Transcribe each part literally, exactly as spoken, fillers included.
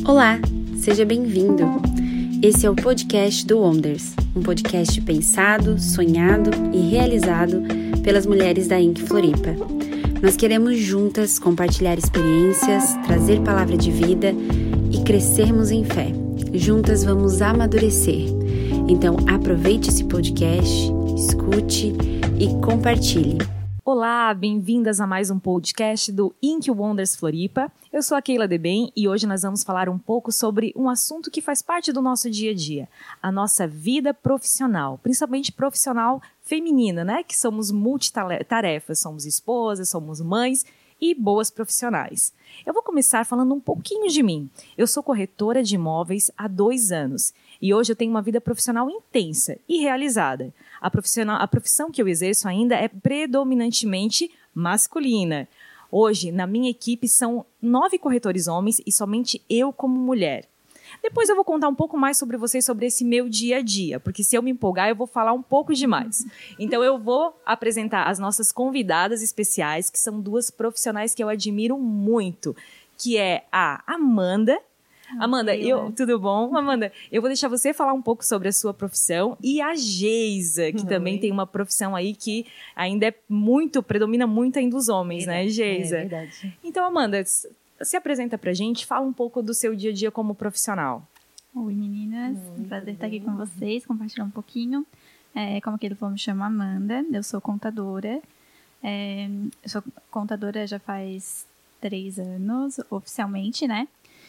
Olá, seja bem-vindo. Esse é o podcast do Wonders, um podcast pensado, sonhado e realizado pelas mulheres da Inc Floripa. Nós queremos juntas compartilhar experiências, trazer palavra de vida e crescermos em fé. Juntas vamos amadurecer. Então aproveite esse podcast, escute e compartilhe. Olá, bem-vindas a mais um podcast do Inc Wonders Floripa. Eu sou a Keila Deben e hoje nós vamos falar um pouco sobre um assunto que faz parte do nosso dia a dia, a nossa vida profissional, principalmente profissional feminina, né? Que somos multitarefas, somos esposas, somos mães e boas profissionais. Eu vou começar falando um pouquinho de mim. Eu sou corretora de imóveis há dois anos e hoje eu tenho uma vida profissional intensa e realizada. A, profissional, a profissão que eu exerço ainda é predominantemente masculina. Hoje, na minha equipe, são nove corretores homens e somente eu como mulher. Depois eu vou contar um pouco mais sobre vocês, sobre esse meu dia a dia, porque se eu me empolgar, eu vou falar um pouco demais. Então, eu vou apresentar as nossas convidadas especiais, que são duas profissionais que eu admiro muito, que é a Amanda. Amanda, eu, tudo bom? Amanda, eu vou deixar você falar um pouco sobre a sua profissão e a Geisa, que Oi. também tem uma profissão aí que ainda é muito, predomina muito ainda os homens, verdade, né, Geisa? É verdade. Então, Amanda, se apresenta pra gente, fala um pouco do seu dia a dia como profissional. Oi, meninas, Oi, um prazer estar aqui com vocês, compartilhar um pouquinho. É, como aquele falou, me chamo Amanda, eu sou contadora. É, eu sou contadora já faz três anos, oficialmente, né?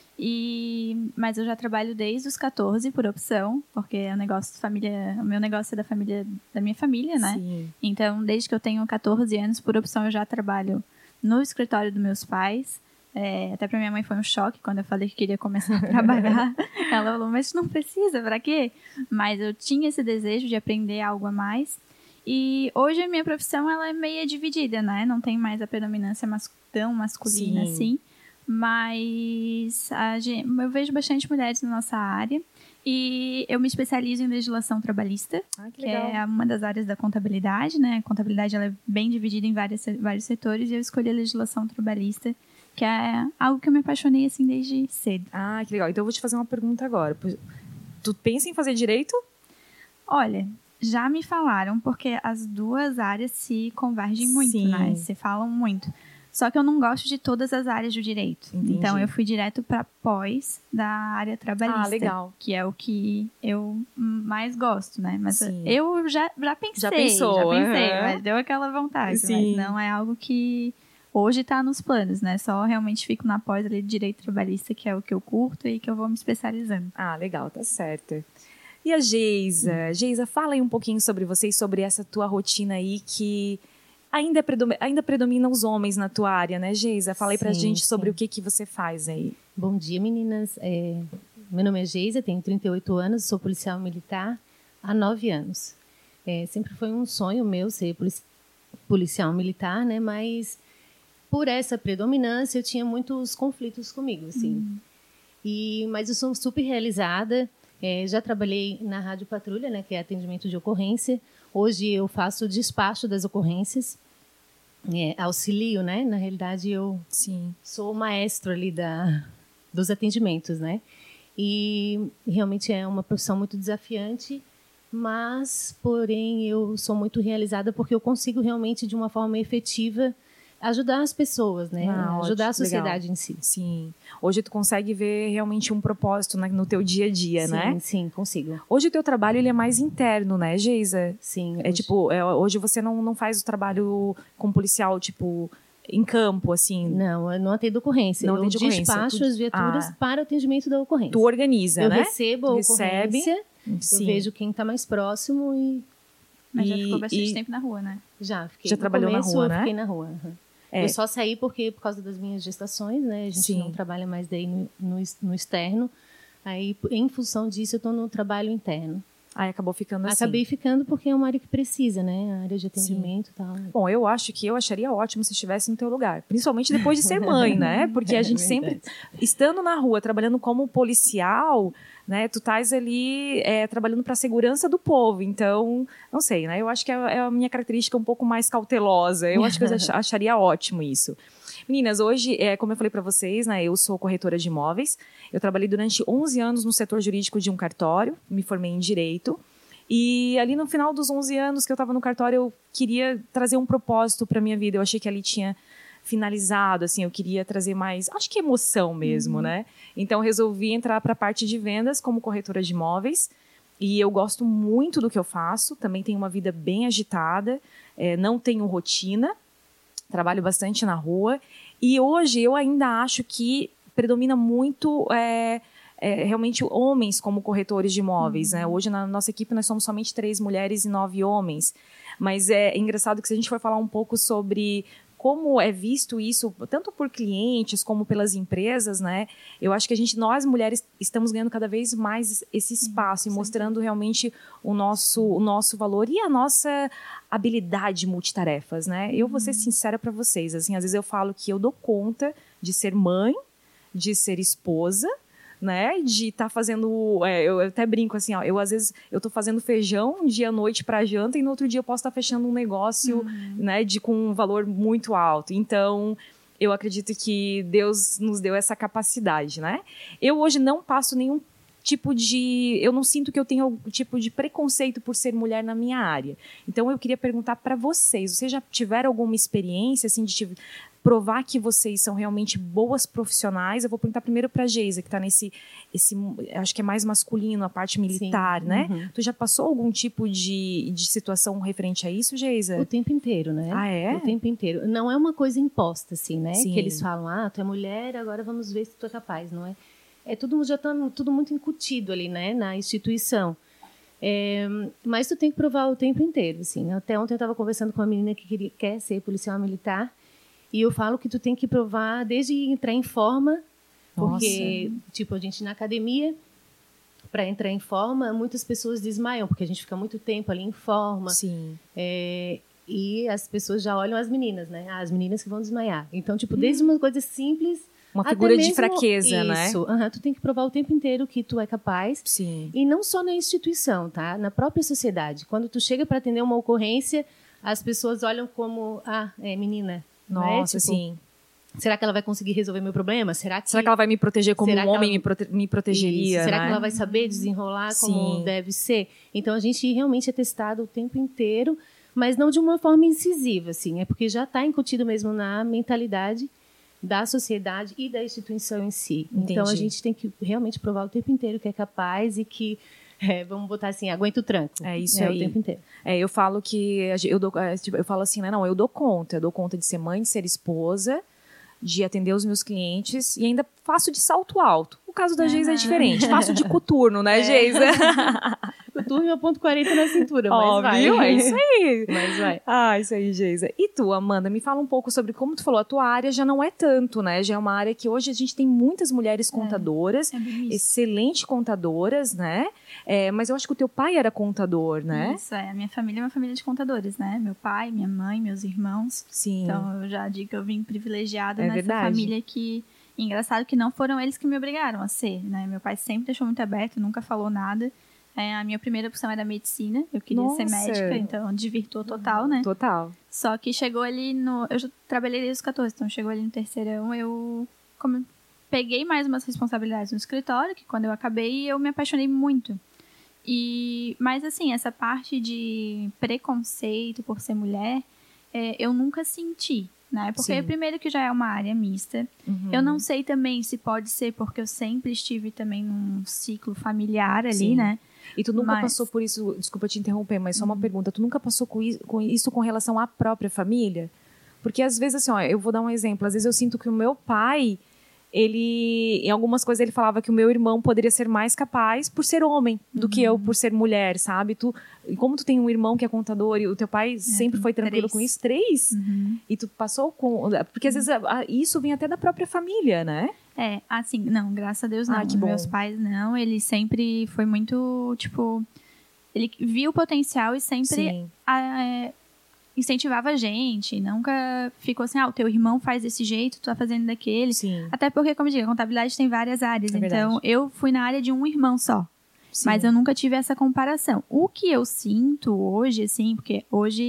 E, mas eu já trabalho desde os catorze por opção, porque é um negócio de família, o meu negócio é da família da minha família, né? Sim. Então, desde que eu tenho catorze anos, por opção, eu já trabalho no escritório dos meus pais. É, até pra minha mãe foi um choque quando eu falei que queria começar a trabalhar. Ela falou, mas não precisa, pra quê? Mas eu tinha esse desejo de aprender algo a mais. E hoje a minha profissão ela é meio dividida, né? Não tem mais a predominância mas, tão masculina Sim. assim. Mas a gente, eu vejo bastante mulheres na nossa área e eu me especializo em legislação trabalhista, ah, que, que é uma das áreas da contabilidade, né? A contabilidade ela é bem dividida em vários, vários setores e eu escolhi a legislação trabalhista, que é algo que eu me apaixonei assim desde cedo. Ah, que legal. Então eu vou te fazer uma pergunta agora. Tu pensa em fazer direito? Olha, já me falaram, porque as duas áreas se convergem muito, Sim. né? Se falam muito. Só que eu não gosto de todas as áreas do direito. Entendi. Então, eu fui direto para pós da área trabalhista. Ah, legal. Que é o que eu mais gosto, né? Mas Sim. eu já, já pensei. Já pensou. Já pensei, uhum. mas deu aquela vontade. Sim. Mas não é algo que hoje está nos planos, né? Só realmente fico na pós ali de direito trabalhista, que é o que eu curto e que eu vou me especializando. Ah, legal, tá certo. E a Geisa? Hum. Geisa, fala aí um pouquinho sobre você e sobre essa tua rotina aí que... Ainda, predomina, ainda predominam os homens na tua área, né, Geisa? Fala aí pra sim, gente sobre sim. o que, que você faz aí. Bom dia, meninas. É, meu nome é Geisa, tenho trinta e oito anos, sou policial militar há nove anos. É, sempre foi um sonho meu ser polici- policial militar, né? Mas por essa predominância eu tinha muitos conflitos comigo, assim. Hum. E, mas eu sou super realizada. É, já trabalhei na Rádio Patrulha, né, que é atendimento de ocorrência. Hoje eu faço despacho das ocorrências, é, auxilio, né? Na realidade, eu Sim. sou o maestro ali da, dos atendimentos, né? E realmente é uma profissão muito desafiante, mas, porém, eu sou muito realizada porque eu consigo realmente, de uma forma efetiva, ajudar as pessoas, né? Ah, ajudar ótimo, a sociedade legal. Em si. Sim. Hoje tu consegue ver realmente um propósito no teu dia a dia, sim, né? Sim, sim, consigo. Hoje o teu trabalho ele é mais interno, né, Geisa? Sim. É hoje... tipo, é, hoje você não, não faz o trabalho como policial, tipo, em campo, assim? Não, eu não atendo ocorrência. Não eu atendo ocorrência. Despacho tu... as viaturas ah. para o atendimento da ocorrência. Tu organiza, eu né? Eu recebo a Recebe. ocorrência, Sim. eu vejo quem está mais próximo e... Mas e, já ficou bastante e... tempo na rua, né? Já, fiquei. Já trabalhou começo, na rua, eu né? fiquei na rua, uhum. É. Eu só saí porque, por causa das minhas gestações, né? A gente Sim. não trabalha mais daí no, no, no externo. Aí, em função disso, eu estou no trabalho interno. Aí acabou ficando assim. Acabei ficando porque é uma área que precisa, né? A área de atendimento e tal. Bom, eu acho que eu acharia ótimo se estivesse no teu lugar. Principalmente depois de ser mãe, né? Porque a gente é sempre, estando na rua, trabalhando como policial, né? Tu estás ali é, trabalhando para a segurança do povo. Então, não sei, né? Eu acho que é, é a minha característica um pouco mais cautelosa. Eu acho que eu acharia ótimo isso. Meninas, hoje, é, como eu falei para vocês, né, eu sou corretora de imóveis. Eu trabalhei durante onze anos no setor jurídico de um cartório, me formei em Direito. E ali no final dos onze anos que eu estava no cartório, eu queria trazer um propósito para minha vida. Eu achei que ali tinha finalizado, assim, eu queria trazer mais, acho que emoção mesmo, uhum. né? Então, resolvi entrar para a parte de vendas como corretora de imóveis. E eu gosto muito do que eu faço. Também tenho uma vida bem agitada, é, não tenho rotina, trabalho bastante na rua. E hoje eu ainda acho que predomina muito... É, É, realmente homens como corretores de imóveis, uhum. né? Hoje na nossa equipe nós somos somente três mulheres e nove homens, mas é engraçado que se a gente for falar um pouco sobre como é visto isso, tanto por clientes como pelas empresas, né? Eu acho que a gente, nós mulheres, estamos ganhando cada vez mais esse espaço sim, e mostrando sim. realmente o nosso, o nosso valor e a nossa habilidade multitarefas, né? Uhum. Eu vou ser sincera para vocês, assim, às vezes eu falo que eu dou conta de ser mãe, de ser esposa, né, de estar tá fazendo, é, eu até brinco assim, ó, eu às vezes, eu tô fazendo feijão um dia à noite para janta e no outro dia eu posso estar tá fechando um negócio, uhum. né, de, com um valor muito alto, então eu acredito que Deus nos deu essa capacidade, né, eu hoje não passo nenhum tipo de, eu não sinto que eu tenho algum tipo de preconceito por ser mulher na minha área, então eu queria perguntar para vocês, vocês já tiveram alguma experiência, assim, de provar que vocês são realmente boas profissionais? Eu vou perguntar primeiro para a Geisa, que está nesse, esse, acho que é mais masculino, a parte militar, sim. né? Uhum. Tu já passou algum tipo de, de situação referente a isso, Geisa? O tempo inteiro, né? Ah, é? O tempo inteiro. Não é uma coisa imposta, assim, né? Sim. Que eles falam, ah, tu é mulher, agora vamos ver se tu é capaz, não é? É tudo, já tá tudo muito incutido ali, né? Na instituição. É, mas tu tem que provar o tempo inteiro, assim. Até ontem eu estava conversando com uma menina que queria, quer ser policial militar. E eu falo que tu tem que provar desde entrar em forma, porque, Nossa. tipo, a gente na academia, para entrar em forma, muitas pessoas desmaiam, porque a gente fica muito tempo ali em forma. Sim. É, e as pessoas já olham as meninas, né? As meninas que vão desmaiar. Então, tipo, desde uma coisa simples... Uma figura até mesmo, de fraqueza, isso, né? Isso. Uhum, tu tem que provar o tempo inteiro que tu é capaz. Sim. E não só na instituição, tá? Na própria sociedade. Quando tu chega para atender uma ocorrência, as pessoas olham como, ah, é menina... Nossa, né? Tipo, sim. Será que ela vai conseguir resolver meu problema? Será que, será que ela vai me proteger como um homem ela... me, prote... me protegeria? Isso. Será né? que ela vai saber desenrolar sim. como deve ser? Então, a gente realmente é testado o tempo inteiro, mas não de uma forma incisiva, assim. É porque já está incutido mesmo na mentalidade da sociedade e da instituição em si. Entendi. Então, a gente tem que realmente provar o tempo inteiro que é capaz e que... É, vamos botar assim, aguenta o tranco. É isso é, aí. O tempo inteiro. É, eu falo que eu, dou, eu falo assim, né? Não, eu dou conta. Eu dou conta de ser mãe, de ser esposa, de atender os meus clientes e ainda faço de salto alto. O caso da uhum. Geisa é diferente. Faço de coturno, né, é. Geisa? Coturno e ponto quarenta na cintura, mas Ó, vai. Viu? É isso aí. Mas vai. Ah, isso aí, Geisa. E tu, Amanda, me fala um pouco sobre como tu falou, a tua área já não é tanto, né? Já é uma área que hoje a gente tem muitas mulheres contadoras, é, é excelentes contadoras, né? É, mas eu acho que o teu pai era contador, né? Isso, é. A minha família é uma família de contadores, né? Meu pai, minha mãe, meus irmãos. Sim. Então, eu já digo que eu vim privilegiada é nessa verdade. família que... Engraçado que não foram eles que me obrigaram a ser, né? Meu pai sempre deixou muito aberto, nunca falou nada. É, a minha primeira opção era medicina, eu queria Nossa. ser médica, então desvirtuou total, né? Total. Só que chegou ali no... Eu já trabalhei desde os catorze, então chegou ali no terceirão, eu como, peguei mais umas responsabilidades no escritório, que quando eu acabei, eu me apaixonei muito. E, mas assim, essa parte de preconceito por ser mulher, é, eu nunca senti. Né? Porque Sim. primeiro que já é uma área mista. Uhum. Eu não sei também se pode ser porque eu sempre estive também num ciclo familiar ali, Sim. né? E tu nunca mas... passou por isso, desculpa te interromper, mas só uma uhum. pergunta, tu nunca passou com isso, com isso com relação à própria família? Porque às vezes assim, ó, eu vou dar um exemplo, às vezes eu sinto que o meu pai, ele, em algumas coisas ele falava que o meu irmão poderia ser mais capaz por ser homem do uhum. que eu por ser mulher, sabe? Tu, como tu tem um irmão que é contador e o teu pai é, sempre foi tranquilo três. com isso, três? Uhum. E tu passou com... Porque às vezes isso vem até da própria família, né? É, assim, não, graças a Deus não. Ah, que bom. Meus pais não, ele sempre foi muito, tipo... Ele viu o potencial e sempre... A, incentivava a gente, nunca ficou assim, ah, o teu irmão faz desse jeito, tu tá fazendo daquele. Sim. Até porque, como eu digo, a contabilidade tem várias áreas, é então eu fui na área de um irmão só. Sim. Mas eu nunca tive essa comparação. O que eu sinto hoje, assim, porque hoje,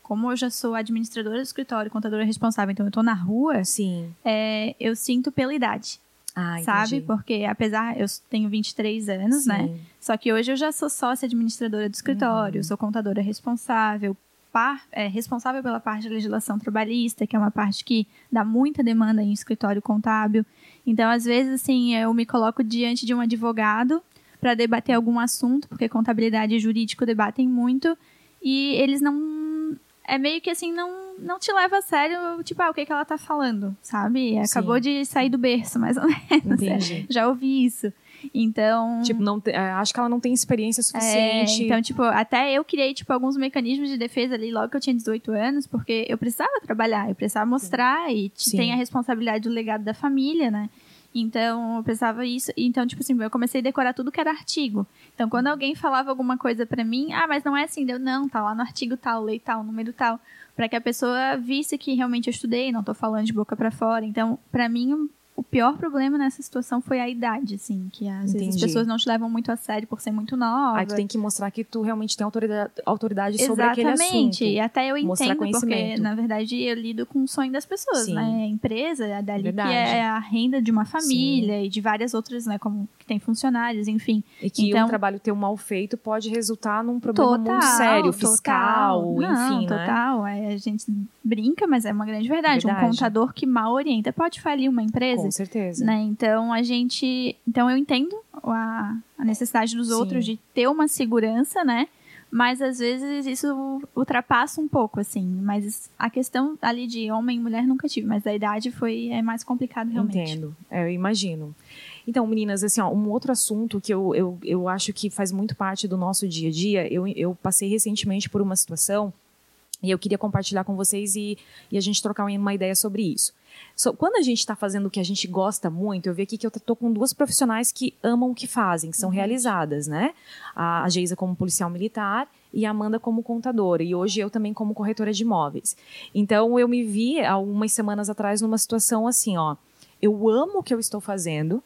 como eu já sou administradora do escritório, contadora responsável, então eu tô na rua, Sim. É, eu sinto pela idade. Ah, sabe? entendi. Porque apesar, eu tenho vinte e três anos, Sim. né? Só que hoje eu já sou sócia administradora do escritório, Uhum. sou contadora responsável, par, é, responsável pela parte de legislação trabalhista, que é uma parte que dá muita demanda em escritório contábil. Então, às vezes, assim, eu me coloco diante de um advogado para debater algum assunto, porque contabilidade e jurídico debatem muito, e eles não... É meio que assim, não, não te leva a sério, tipo, ah, o que, que ela tá falando, sabe? Acabou Sim. de sair do berço, mais ou menos. Entendi. Já ouvi isso. Então... Tipo, não te- acho que ela não tem experiência suficiente. É, então, tipo, até eu criei, tipo, alguns mecanismos de defesa ali logo que eu tinha dezoito anos, porque eu precisava trabalhar, eu precisava mostrar e Sim. tem a responsabilidade do legado da família, né? Então, eu precisava isso. Então, tipo assim, eu comecei a decorar tudo que era artigo. Então, quando alguém falava alguma coisa pra mim, ah, mas não é assim, deu, não, tá lá no artigo tal, lei tal, número tal, pra que a pessoa visse que realmente eu estudei, não tô falando de boca pra fora. Então, pra mim, o pior problema nessa situação foi a idade, assim, que às Entendi. vezes as pessoas não te levam muito a sério por ser muito nova. Aí tu tem que mostrar que tu realmente tem autoridade, autoridade sobre aquele assunto. Exatamente, e até eu Mostrar entendo, porque, conhecimento. na verdade, eu lido com o sonho das pessoas, Sim. né? A empresa, é dali Verdade. que é a renda de uma família e de várias outras, né? Como que tem funcionários, enfim. E que Então, um trabalho teu mal feito pode resultar num problema total, muito sério, fiscal, total. Não, enfim, né? total. É, a gente brinca, mas é uma grande verdade. Verdade. Um contador que mal orienta pode falir uma empresa. Com certeza. Né? Então a gente, então eu entendo a, a necessidade dos Sim. outros de ter uma segurança, né? Mas às vezes isso ultrapassa um pouco, assim. Mas a questão ali de homem e mulher nunca tive, mas a idade foi é mais complicado realmente. Entendo, é, eu imagino. Então, meninas, assim, ó, um outro assunto que eu, eu, eu acho que faz muito parte do nosso dia a dia, eu, eu passei recentemente por uma situação e eu queria compartilhar com vocês e, e a gente trocar uma ideia sobre isso. So, quando a gente está fazendo o que a gente gosta muito, eu vi aqui que eu estou com duas profissionais que amam o que fazem, que são realizadas, né? A, a Geisa como policial militar e a Amanda como contadora. E hoje eu também como corretora de imóveis. Então, eu me vi, há algumas semanas atrás, numa situação assim, ó. Eu amo o que eu estou fazendo,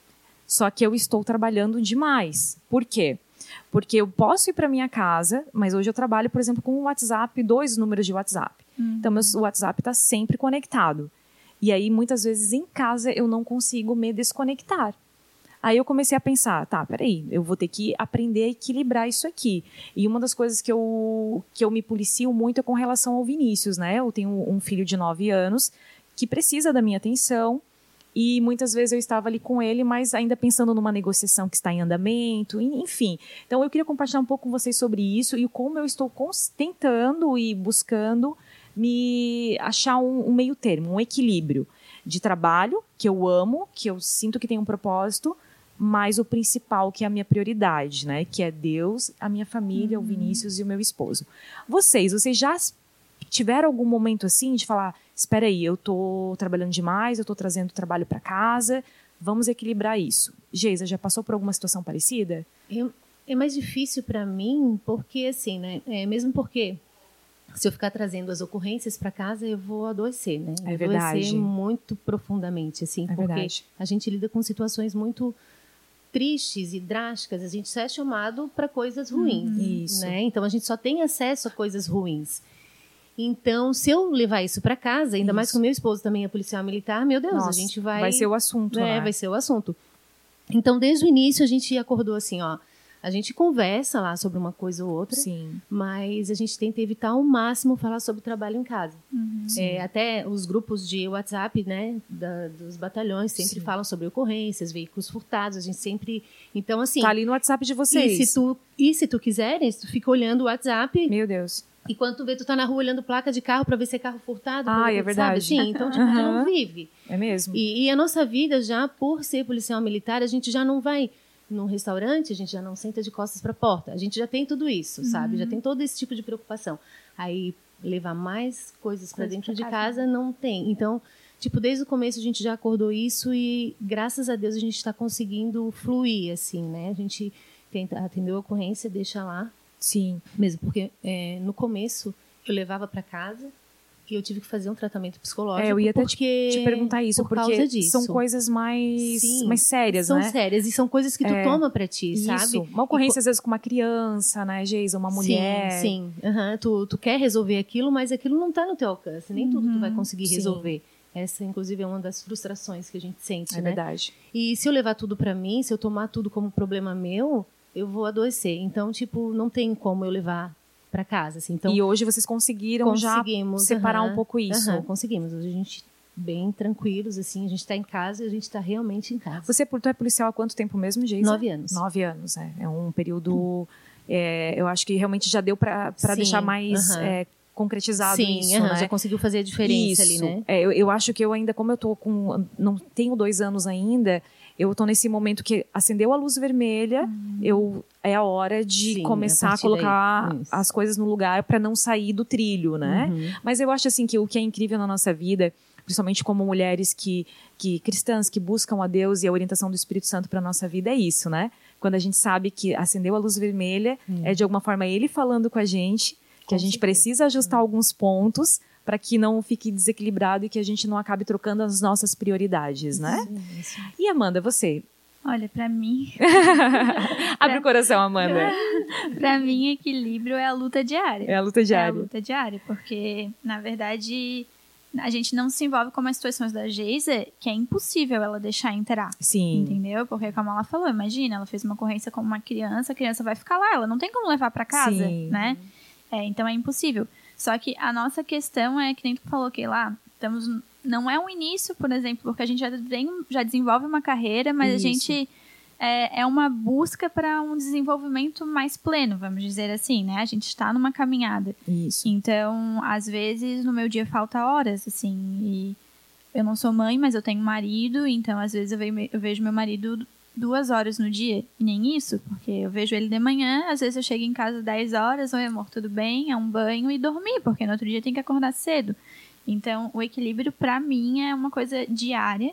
só que eu estou trabalhando demais. Por quê? Porque eu posso ir para minha casa, mas hoje eu trabalho, por exemplo, com um WhatsApp, dois números de WhatsApp. Uhum. Então, meu WhatsApp está sempre conectado. E aí, muitas vezes, em casa, eu não consigo me desconectar. Aí eu comecei a pensar, tá, peraí, eu vou ter que aprender a equilibrar isso aqui. E uma das coisas que eu, que eu me policio muito é com relação ao Vinícius, né? Eu tenho um filho de nove anos que precisa da minha atenção. E muitas vezes eu estava ali com ele, mas ainda pensando numa negociação que está em andamento, enfim. Então eu queria compartilhar um pouco com vocês sobre isso e como eu estou tentando e buscando me achar um, um meio termo, um equilíbrio de trabalho, que eu amo, que eu sinto que tem um propósito, mas o principal, que é a minha prioridade, né? Que é Deus, a minha família, uhum. o Vinícius e o meu esposo. Vocês, vocês já tiveram algum momento assim de falar, espera aí, eu tô trabalhando demais, eu tô trazendo trabalho para casa, vamos equilibrar isso. Geisa, já passou por alguma situação parecida? Eu, é mais difícil para mim, porque assim, né, é, mesmo porque se eu ficar trazendo as ocorrências para casa, eu vou adoecer, né? É eu verdade. Vou adoecer muito profundamente, assim, é porque verdade. A gente lida com situações muito tristes e drásticas, a gente só é chamado para coisas ruins, uhum. Isso. Né? Então a gente só tem acesso a coisas ruins. Então, se eu levar isso para casa, ainda isso. mais que o meu esposo também é policial militar, meu Deus, Nossa, a gente vai... Vai ser o assunto, é, né? Vai ser o assunto. Então, desde o início, a gente acordou assim, ó, a gente conversa lá sobre uma coisa ou outra, Sim. mas a gente tenta evitar ao máximo falar sobre trabalho em casa. Uhum. É, até os grupos de WhatsApp, né, da, dos batalhões sempre Sim. falam sobre ocorrências, veículos furtados, a gente sempre... Então, assim... Tá ali no WhatsApp de vocês. E se tu, e se tu quiseres, tu fica olhando o WhatsApp... Meu Deus. E quando tu vê, tu tá na rua olhando placa de carro pra ver se é carro furtado. Ah, é verdade. Sabe? Sim, então, tipo, uhum. tu não vive. É mesmo. E, e a nossa vida já, por ser policial militar, a gente já não vai num restaurante, a gente já não senta de costas pra porta. A gente já tem tudo isso, uhum. sabe? Já tem todo esse tipo de preocupação. Aí, levar mais coisas pra dentro de casa não tem. Então, tipo, desde o começo a gente já acordou isso e, graças a Deus, a gente tá conseguindo fluir, assim, né? A gente tenta atender a ocorrência, deixa lá. Sim. Mesmo porque é, no começo eu levava para casa que eu tive que fazer um tratamento psicológico. É, eu ia até porque, te, te perguntar isso, por porque causa disso. são coisas mais, Sim, mais sérias, são né? São sérias e são coisas que tu é, toma pra ti, isso. sabe? Uma ocorrência, e, às vezes, com uma criança, né, Geisa? Uma mulher. Sim, sim. Uhum. Tu, tu quer resolver aquilo, mas aquilo não tá no teu alcance. Nem uhum. tudo tu vai conseguir sim. resolver. Essa, inclusive, é uma das frustrações que a gente sente, é né? É verdade. E se eu levar tudo pra mim, se eu tomar tudo como problema meu, eu vou adoecer. Então, tipo, não tem como eu levar para casa, assim. Então, e hoje vocês conseguiram já separar uh-huh, um pouco isso? Uh-huh, conseguimos. Hoje a gente bem tranquilos, assim, a gente está em casa e a gente está realmente em casa. Você tu é policial há quanto tempo mesmo, Geisa? Nove anos. Nove anos, é. É um período, é, eu acho que realmente já deu para deixar mais uh-huh. é, concretizado Sim, isso, uh-huh, né? Já conseguiu fazer a diferença isso. ali, né? É, eu, eu acho que eu ainda, como eu tô com, não tenho dois anos ainda, eu tô nesse momento que acendeu a luz vermelha, uhum. eu é a hora de Sim, começar a, a colocar as coisas no lugar para não sair do trilho, né? Uhum. Mas eu acho assim que o que é incrível na nossa vida, principalmente como mulheres que, que cristãs que buscam a Deus e a orientação do Espírito Santo para nossa vida é isso, né? Quando a gente sabe que acendeu a luz vermelha, uhum. é de alguma forma Ele falando com a gente, que com a gente certeza. Precisa ajustar uhum. alguns pontos para que não fique desequilibrado e que a gente não acabe trocando as nossas prioridades, né? Sim, isso. E Amanda, você? Olha, para mim... Abre pra... o coração, Amanda. Para mim, equilíbrio é a luta diária. É a luta diária. É a luta diária, porque, na verdade, a gente não se envolve com as situações da Geisa que é impossível ela deixar entrar. Sim. Entendeu? Porque, como ela falou, imagina, ela fez uma ocorrência com uma criança, a criança vai ficar lá, ela não tem como levar para casa, Sim. né? É, então, é impossível. Só que a nossa questão é, que nem tu falou, que lá, estamos, não é um início, por exemplo, porque a gente já, vem, já desenvolve uma carreira, mas Isso. a gente é, é uma busca para um desenvolvimento mais pleno, vamos dizer assim, né? A gente está numa caminhada. Isso. Então, às vezes, no meu dia falta horas, assim, e eu não sou mãe, mas eu tenho marido, então, às vezes, eu vejo, eu vejo meu marido duas horas no dia, e nem isso, porque eu vejo ele de manhã, às vezes eu chego em casa dez horas, oi amor, tudo bem? É um banho e dormir, porque no outro dia tem que acordar cedo. Então, o equilíbrio, pra mim, é uma coisa diária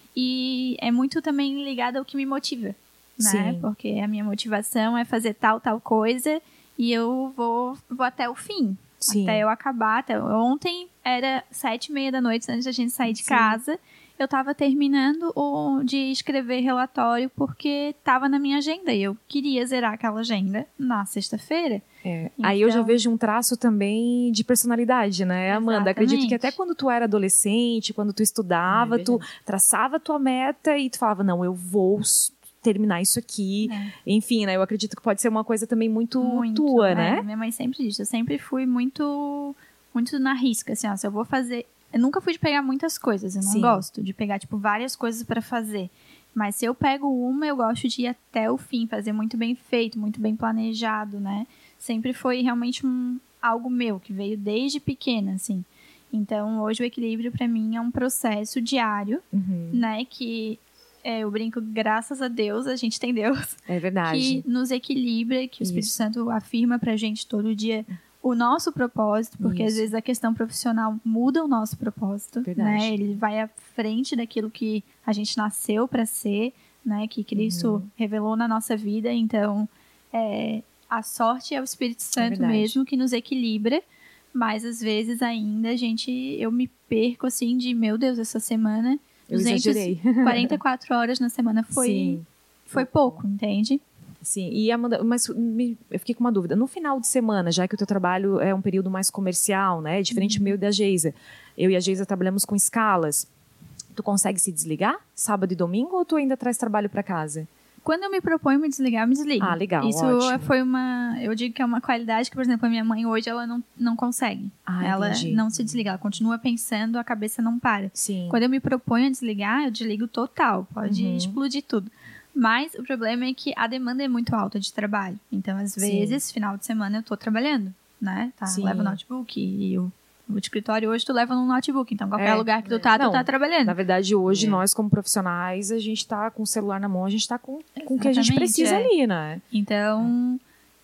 e é muito também ligado ao que me motiva, né? Sim. Porque a minha motivação é fazer tal, tal coisa e eu vou, vou até o fim. Sim. Até eu acabar. Até... Ontem era sete e meia da noite, antes da gente sair de Sim. casa. Eu estava terminando o, de escrever relatório porque estava na minha agenda e eu queria zerar aquela agenda na sexta-feira. É. Então... Aí eu já vejo um traço também de personalidade, né, Amanda? Exatamente. Acredito que até quando tu era adolescente, quando tu estudava, é tu traçava a tua meta e tu falava, não, eu vou terminar isso aqui. É. Enfim, né, eu acredito que pode ser uma coisa também muito, muito tua, é. né? Minha mãe sempre disse, eu sempre fui muito, muito na risca, assim, ó, se eu vou fazer... Eu nunca fui de pegar muitas coisas, eu não Sim. gosto de pegar, tipo, várias coisas para fazer. Mas se eu pego uma, eu gosto de ir até o fim, fazer muito bem feito, muito bem planejado, né? Sempre foi realmente um, algo meu, que veio desde pequena, assim. Então, hoje o equilíbrio para mim é um processo diário, uhum. né? Que é, eu brinco, graças a Deus, a gente tem Deus. É verdade. Que nos equilibra, que o Espírito Isso. Santo afirma pra gente todo dia o nosso propósito, porque Isso. às vezes a questão profissional muda o nosso propósito, Verdade. né? Ele vai à frente daquilo que a gente nasceu para ser, né? Que Cristo uhum. revelou na nossa vida. Então, é, a sorte é o Espírito Santo é mesmo que nos equilibra, mas às vezes ainda a gente, eu me perco assim de, meu Deus, essa semana, eu duzentas e quarenta e quatro horas na semana foi, Sim. foi pouco, entende? Sim, e Amanda, mas me, eu fiquei com uma dúvida. No final de semana, já que o teu trabalho é um período mais comercial, né? Diferente uhum. do meu e da Geisa. Eu e a Geisa trabalhamos com escalas. Tu consegue se desligar sábado e domingo ou tu ainda traz trabalho para casa? Quando eu me proponho me desligar, eu me desligo. Ah, legal, Isso ótimo. Foi uma... Eu digo que é uma qualidade que, por exemplo, a minha mãe hoje, ela não, não consegue. Ah, ela entendi. não se desliga, ela continua pensando, a cabeça não para. Sim. Quando eu me proponho a desligar, eu desligo total. Pode uhum. explodir tudo. Mas o problema é que a demanda é muito alta de trabalho. Então, às vezes, Sim. final de semana eu tô trabalhando, né? Tá, leva o notebook e o, o escritório hoje tu leva no notebook. Então, qualquer é, lugar que tu tá, não, tu tá trabalhando. Na verdade, hoje, é. nós como profissionais, a gente tá com o celular na mão, a gente tá com, com o que a gente precisa é. ali, né? Então,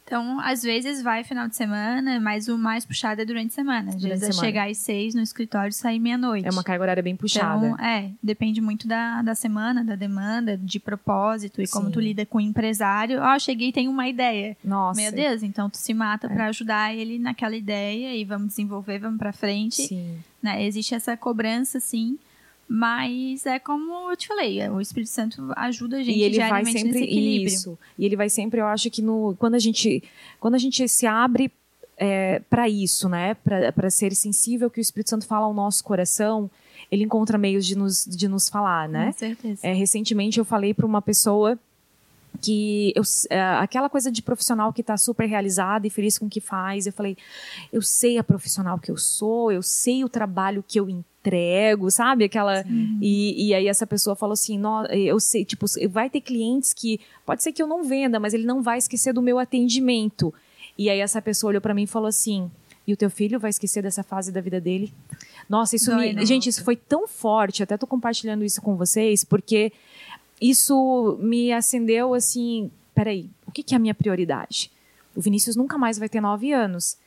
Então, às vezes vai final de semana, mas o mais puxado é durante a semana. Às vezes é chegar às seis no escritório e sair meia-noite. É uma carga horária bem puxada. Então, é, depende muito da, da semana, da demanda, de propósito e Sim. como tu lida com o empresário. Ó, oh, cheguei e tenho uma ideia. Nossa. Meu Deus, então tu se mata é. para ajudar ele naquela ideia e vamos desenvolver, vamos pra frente. Sim. Né? Existe essa cobrança, sim. Mas é como eu te falei, o Espírito Santo ajuda a gente e ele vai diariamente sempre, nesse equilíbrio. Isso. E ele vai sempre, eu acho que no, quando, a gente, quando a gente se abre é, para isso, né, para ser sensível que o Espírito Santo fala ao nosso coração, ele encontra meios de nos, de nos falar, né? Com certeza. É, recentemente eu falei para uma pessoa que eu, aquela coisa de profissional que está super realizada e feliz com o que faz, eu falei, eu sei a profissional que eu sou, eu sei o trabalho que eu entrego, sabe? Aquela, e, e aí essa pessoa falou assim, eu sei, tipo, vai ter clientes que, pode ser que eu não venda, mas ele não vai esquecer do meu atendimento. E aí essa pessoa olhou para mim e falou assim, e o teu filho vai esquecer dessa fase da vida dele? Nossa, isso Dói, me... né? Gente, isso foi tão forte, até tô compartilhando isso com vocês, porque isso me acendeu assim, peraí, o que, que é a minha prioridade? O Vinícius nunca mais vai ter nove anos.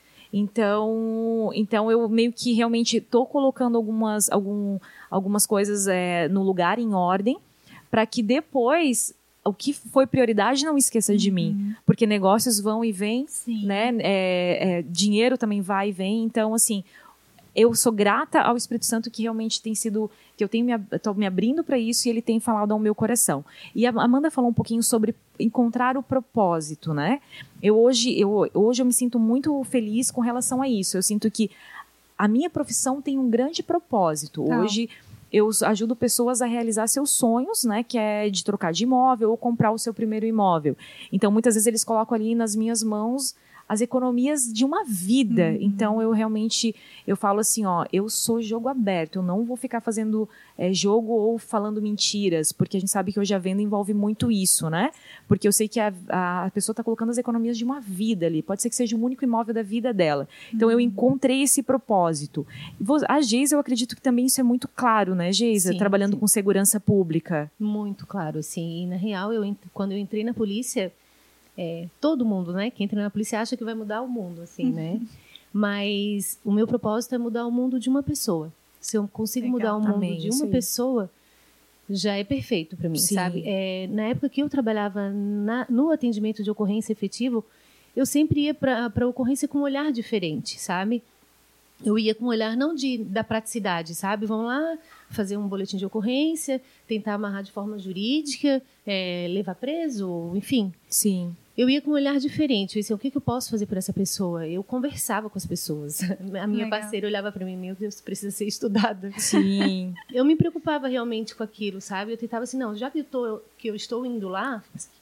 Então, então eu meio que realmente estou colocando algumas, algum, algumas coisas é, no lugar, em ordem, para que depois o que foi prioridade não esqueça de uhum. mim. Porque negócios vão e vêm, né? É, é, dinheiro também vai e vem. Então, assim, eu sou grata ao Espírito Santo que realmente tem sido, que eu tenho me, tô me abrindo para isso e ele tem falado ao meu coração. E a Amanda falou um pouquinho sobre encontrar o propósito, né? Eu hoje, eu, hoje eu me sinto muito feliz com relação a isso. Eu sinto que a minha profissão tem um grande propósito. Tá. Hoje eu ajudo pessoas a realizar seus sonhos, né? Que é de trocar de imóvel ou comprar o seu primeiro imóvel. Então, muitas vezes eles colocam ali nas minhas mãos as economias de uma vida. Uhum. Então, eu realmente, eu falo assim, ó, eu sou jogo aberto, eu não vou ficar fazendo é, jogo ou falando mentiras, porque a gente sabe que hoje a venda envolve muito isso, né? Porque eu sei que a, a pessoa está colocando as economias de uma vida ali, pode ser que seja o único imóvel da vida dela. Então, uhum. eu encontrei esse propósito. A Geisa, eu acredito que também isso é muito claro, né, Geisa? Sim, trabalhando sim. com segurança pública. Muito claro, sim. E, na real, eu, quando eu entrei na polícia, É, todo mundo, né, que entra na polícia acha que vai mudar o mundo, assim, né? Mas o meu propósito é mudar o mundo de uma pessoa. Se eu consigo Legal, mudar o mundo também, de uma pessoa, já é perfeito para mim, Sim. sabe? É, na época que eu trabalhava na, no atendimento de ocorrência efetivo, eu sempre ia para a ocorrência com um olhar diferente, sabe? Eu ia com um olhar não de, da praticidade, sabe? Vamos lá fazer um boletim de ocorrência, tentar amarrar de forma jurídica, é, levar preso, enfim. Sim. Eu ia com um olhar diferente. Eu disse, o que, que eu posso fazer por essa pessoa? Eu conversava com as pessoas. A minha Legal. parceira olhava para mim, meu Deus, precisa ser estudada. Sim. Eu me preocupava realmente com aquilo, sabe? Eu tentava assim, não, já que eu, tô, que eu estou indo lá,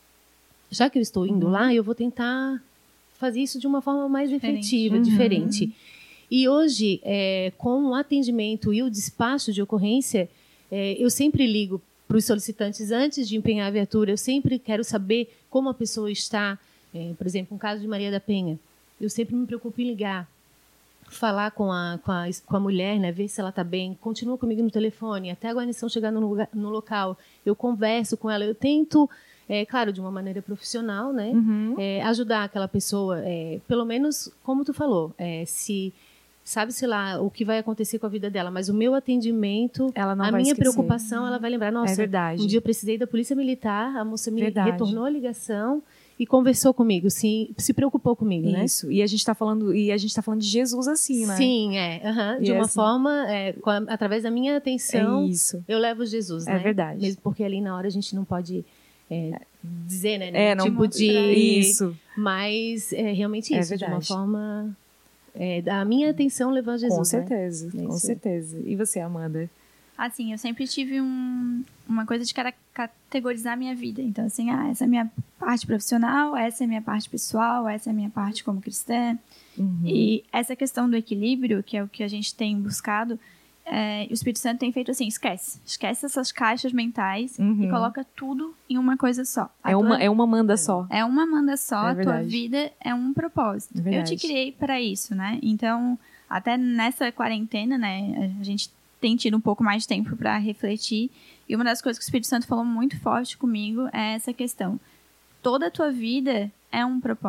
já que eu estou indo uhum. lá, eu vou tentar fazer isso de uma forma mais diferente. efetiva, uhum. diferente. E hoje, é, com o atendimento e o despacho de ocorrência, é, eu sempre ligo para os solicitantes antes de empenhar a viatura. Eu sempre quero saber como a pessoa está. É, por exemplo, um caso de Maria da Penha. Eu sempre me preocupo em ligar, falar com a, com a, com a mulher, né, ver se ela está bem. Continua comigo no telefone, até a guarnição chegar no, lugar, no local. Eu converso com ela, eu tento... É, claro, de uma maneira profissional, né? Uhum. É, ajudar aquela pessoa, é, pelo menos, como tu falou, é, se... sabe-se lá o que vai acontecer com a vida dela, mas o meu atendimento, ela não a vai minha esquecer. preocupação, ela vai lembrar, nossa, é verdade. um dia eu precisei da polícia militar, a moça me verdade. retornou a ligação e conversou comigo, se, se preocupou comigo, né? Isso, e a gente está falando, e a gente tá falando de Jesus assim, né? Sim, é, uh-huh. de e uma assim, forma, é, com a, através da minha atenção, é isso. eu levo Jesus, é né? É verdade. Mesmo porque ali na hora a gente não pode... É, dizer, né? É, não tipo de... Isso. Mas é realmente isso, é de uma forma... É, a minha atenção levar a Jesus. Com certeza, né? com Isso. certeza. E você, Amanda? Assim, eu sempre tive um, uma coisa de categorizar a minha vida. Então, assim, ah, essa é a minha parte profissional, essa é a minha parte pessoal, essa é a minha parte como cristã. Uhum. E essa questão do equilíbrio, que é o que a gente tem buscado, é, o Espírito Santo tem feito assim, esquece. Esquece essas caixas mentais uhum. e coloca tudo em uma coisa só. É uma, é uma manda só. É uma manda só, é a tua vida é um propósito. É eu te criei para isso, né? Então, até nessa quarentena, né, a gente tem tido um pouco mais de tempo para refletir. E uma das coisas que o Espírito Santo falou muito forte comigo é essa questão. Toda a tua vida é um propósito.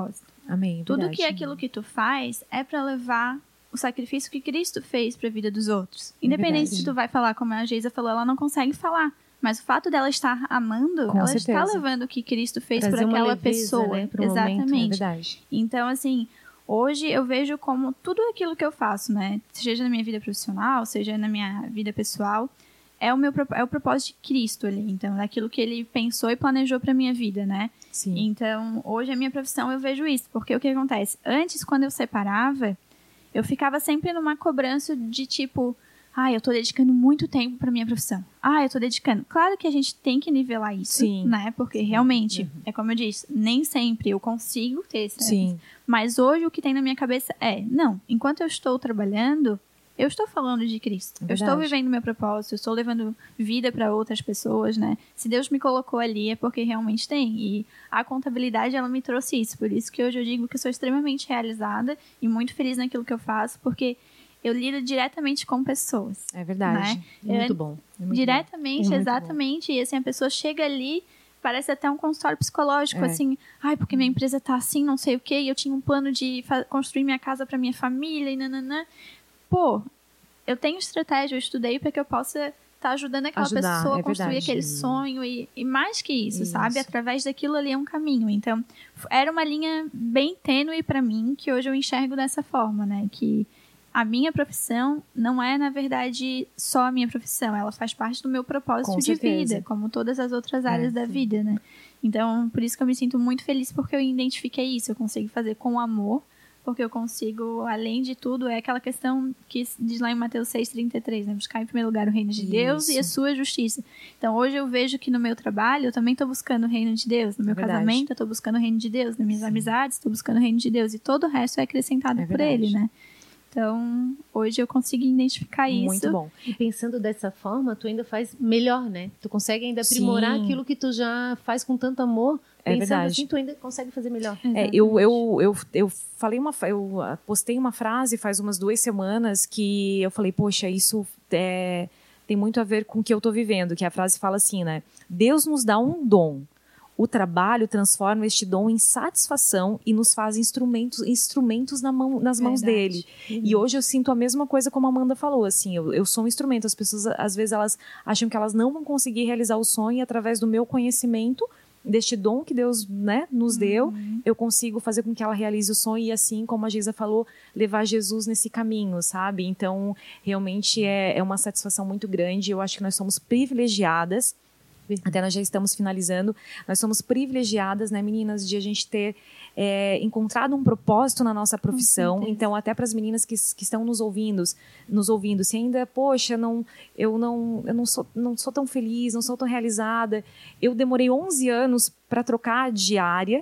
Amém, é Tudo verdade. que aquilo que tu faz é para levar o sacrifício que Cristo fez para a vida dos outros. Independente verdade. se tu vai falar, como a Geisa falou, ela não consegue falar. Mas o fato dela estar amando, Com ela certeza. está levando o que Cristo fez Trazer por uma aquela leveza, pessoa. né, pro Exatamente. momento, É verdade. Então, assim, hoje eu vejo como tudo aquilo que eu faço, né? Seja na minha vida profissional, seja na minha vida pessoal, é o meu é o propósito de Cristo ali. Então, é aquilo que ele pensou e planejou para minha vida, né? Sim. Então, hoje a minha profissão eu vejo isso, porque o que acontece? Antes, quando eu separava, eu ficava sempre numa cobrança de tipo, ah, eu tô dedicando muito tempo pra minha profissão. Ah, eu tô dedicando. Claro que a gente tem que nivelar isso, Sim. né? Porque realmente, uhum. é como eu disse, nem sempre eu consigo ter esse. Sim. Mas hoje o que tem na minha cabeça é, não, enquanto eu estou trabalhando, eu estou falando de Cristo. É eu estou vivendo meu propósito, eu estou levando vida para outras pessoas, né? Se Deus me colocou ali é porque realmente tem. E a contabilidade, ela me trouxe isso. Por isso que hoje eu digo que eu sou extremamente realizada e muito feliz naquilo que eu faço, porque eu lido diretamente com pessoas. É verdade. Né? Muito eu, bom. É muito diretamente, bom. É muito exatamente. Bom. E assim, a pessoa chega ali, parece até um consultório psicológico, é. assim, ai, porque minha empresa tá assim, não sei o quê, e eu tinha um plano de construir minha casa para minha família, e nananã. Pô, eu tenho estratégia, eu estudei para que eu possa estar tá ajudando aquela Ajudar, pessoa a é construir verdade. aquele sonho, e, e mais que isso, isso, sabe? Através daquilo ali é um caminho. Então, era uma linha bem tênue para mim, que hoje eu enxergo dessa forma, né? Que a minha profissão não é, na verdade, só a minha profissão. Ela faz parte do meu propósito Com de certeza. vida, como todas as outras áreas É, da sim. vida, né? Então, por isso que eu me sinto muito feliz, porque eu identifiquei isso. Eu consigo fazer com amor, porque eu consigo, além de tudo, é aquela questão que diz lá em Mateus seis, trinta e três, né? Buscar em primeiro lugar o reino de Deus Isso. e a sua justiça. Então, hoje eu vejo que no meu trabalho, eu também estou buscando o reino de Deus. No meu É verdade. casamento, eu estou buscando o reino de Deus. Nas minhas Sim. amizades, estou buscando o reino de Deus. E todo o resto é acrescentado É por verdade. ele, né? Então, hoje eu consigo identificar isso. Muito bom. E pensando dessa forma, tu ainda faz melhor, né? Tu consegue ainda aprimorar Sim. aquilo que tu já faz com tanto amor. É Pensando verdade. assim, tu ainda consegue fazer melhor. É, eu, eu, eu, eu falei uma, eu postei uma frase faz umas duas semanas que eu falei, poxa, isso é, tem muito a ver com o que eu estou vivendo, que a frase fala assim, né? Deus nos dá um dom. O trabalho transforma este dom em satisfação e nos faz instrumentos, instrumentos na mão, nas mãos Verdade. dele. Uhum. E hoje eu sinto a mesma coisa como a Amanda falou, assim, eu, eu sou um instrumento. As pessoas, às vezes, elas acham que elas não vão conseguir realizar o sonho, e através do meu conhecimento, deste dom que Deus, né, nos Uhum. deu, eu consigo fazer com que ela realize o sonho e, assim como a Geisa falou, levar Jesus nesse caminho, sabe? Então, realmente é, é uma satisfação muito grande. Eu acho que nós somos privilegiadas. Até nós já estamos finalizando. Nós somos privilegiadas, né, meninas, de a gente ter é, encontrado um propósito na nossa profissão. Então, até para as meninas que, que estão nos ouvindo, nos ouvindo, se ainda, poxa, não, eu, não, eu não, sou, não sou tão feliz, não sou tão realizada. Eu demorei onze anos para trocar de área.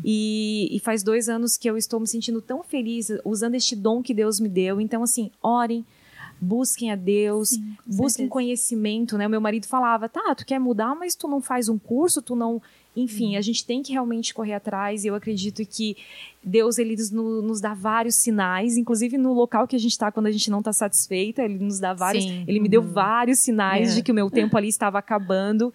E, e faz dois anos que eu estou me sentindo tão feliz usando este dom que Deus me deu. Então, assim, orem. Busquem a Deus, Sim, com busquem certeza. conhecimento, né? O meu marido falava, tá, tu quer mudar, mas tu não faz um curso, tu não... Enfim, Uhum. a gente tem que realmente correr atrás, e eu acredito que Deus, ele nos, nos dá vários sinais, inclusive no local que a gente está, quando a gente não está satisfeita, ele nos dá vários... Sim. Ele me deu Uhum. vários sinais É. de que o meu tempo ali estava acabando.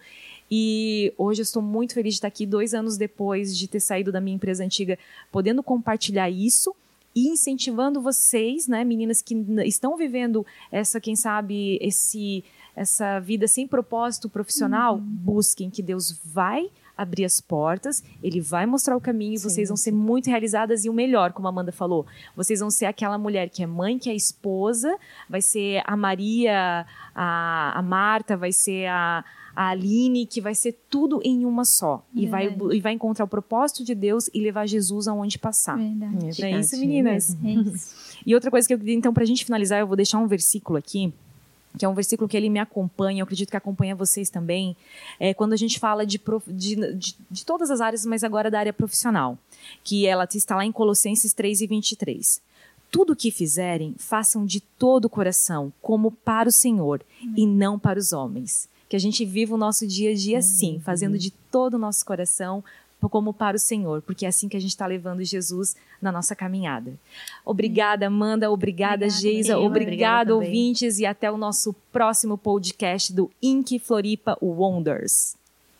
E hoje eu estou muito feliz de estar aqui, dois anos depois de ter saído da minha empresa antiga, podendo compartilhar isso, e incentivando vocês, né, meninas que estão vivendo essa, quem sabe, esse, essa vida sem propósito profissional, uhum. busquem que Deus vai abrir as portas, Ele vai mostrar o caminho, Sim, e vocês vão sim. ser muito realizadas, e o melhor, como a Amanda falou, vocês vão ser aquela mulher que é mãe, que é esposa, vai ser a Maria, a, a Marta, vai ser a, a Aline, que vai ser tudo em uma só, e vai, e vai encontrar o propósito de Deus e levar Jesus aonde passar. Verdade. Não é Verdade, isso, meninas? É isso. E outra coisa que eu queria, então, pra gente finalizar, eu vou deixar um versículo aqui, que é um versículo que ele me acompanha, eu acredito que acompanha vocês também, é quando a gente fala de, prof, de, de, de todas as áreas, mas agora da área profissional, que ela está lá em Colossenses três e vinte e três. Tudo o que fizerem, façam de todo o coração, como para o Senhor, Amém. E não para os homens. Que a gente viva o nosso dia a dia assim, fazendo de todo o nosso coração, como para o Senhor, porque é assim que a gente está levando Jesus na nossa caminhada. Obrigada, Amanda, obrigada, Obrigada, Geisa, Keila. obrigada, Obrigada ouvintes, e até o nosso próximo podcast do Inc Floripa Wonders.